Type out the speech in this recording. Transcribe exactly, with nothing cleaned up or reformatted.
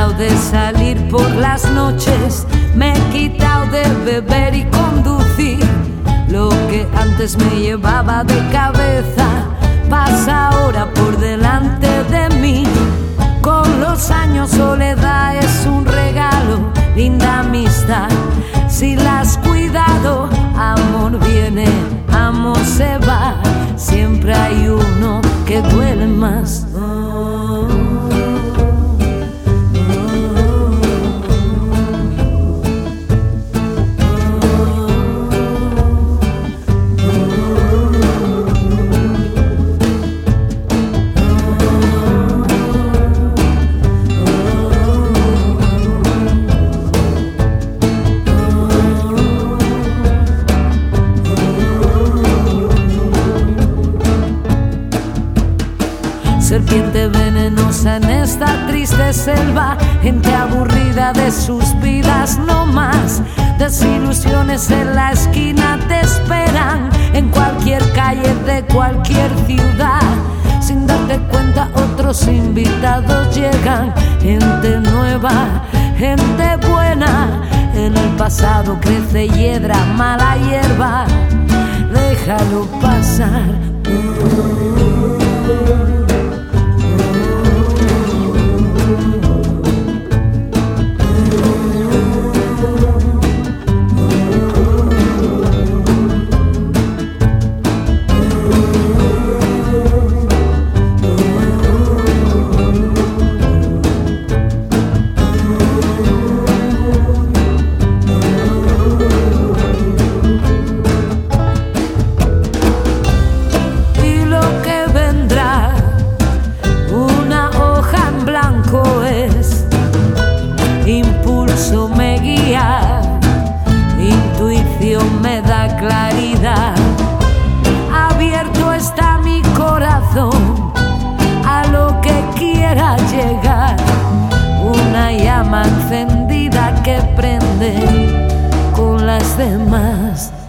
quitado de salir por las noches, me he quitado de beber y conducir. Lo que antes me llevaba de cabeza pasa ahora por delante de mí. Con los años soledad es un regalo, linda amistad si la has cuidado. Amor viene, amor se va, siempre hay uno que duele más. Serpiente venenosa en esta triste selva, gente aburrida de sus vidas no más. Desilusiones en la esquina te esperan, en cualquier calle de cualquier ciudad. Sin darte cuenta otros invitados llegan, gente nueva, gente buena. En el pasado crece hiedra, mala hierba, déjalo pasar. Impulso me guía, intuición me da claridad. Abierto está mi corazón a lo que quiera llegar. Una llama encendida que prende con las demás.